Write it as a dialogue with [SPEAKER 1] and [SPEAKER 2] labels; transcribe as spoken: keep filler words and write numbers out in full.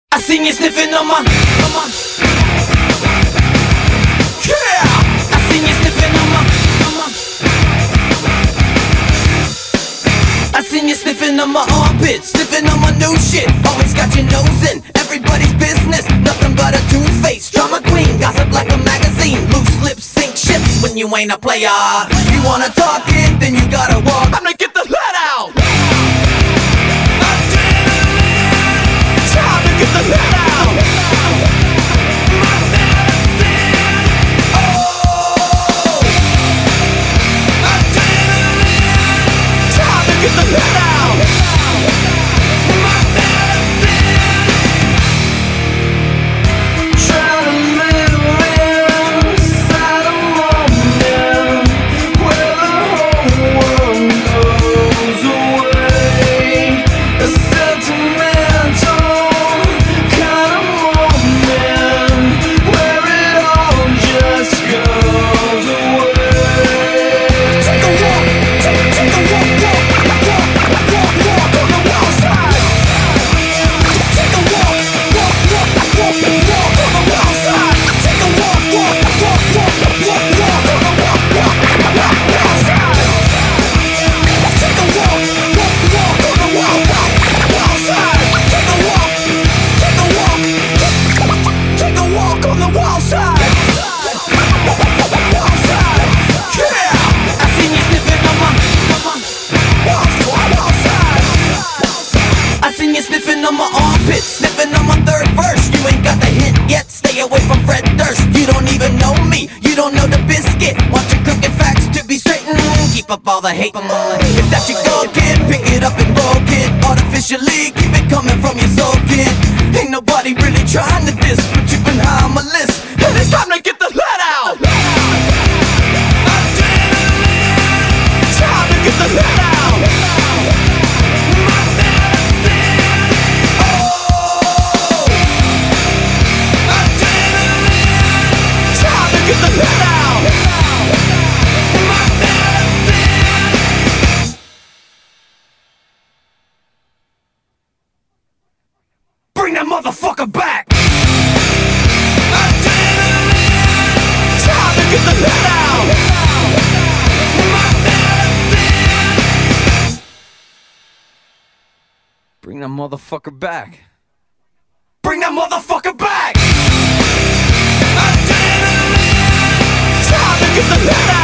[SPEAKER 1] I seen you sniffing on my, on my. Yeah, I seen you sniffing on my, on my. I seen you sniffing on my armpit, sniffing on my new shit. Always got your nose in everybody's business. Nothing but a two-faced drama queen, gossip like a magazine. Loose lips sink ships when you ain't a player. You wanna talk it, then you gotta walk. I'm gonna get the let out. Time to get the let out. Oh, time to get the let out. Sniffing on my armpit, sniffing on my third verse. You ain't got the hint yet, stay away from Fred Durst. You don't even know me, you don't know the biscuit. Want your crooked facts to be straightened, keep up all the hate. If that's your goal, kid, pick it up and roll, kid. Artificially, keep it coming from your soul, kid. Ain't nobody really trying to diss, but you been high on my list, and it's time to get the let out. Time to get the let out. Get the let out. Bring that motherfucker back. Time to get the let out. Bring that motherfucker back. Bring that motherfucker back. Time to get the let out.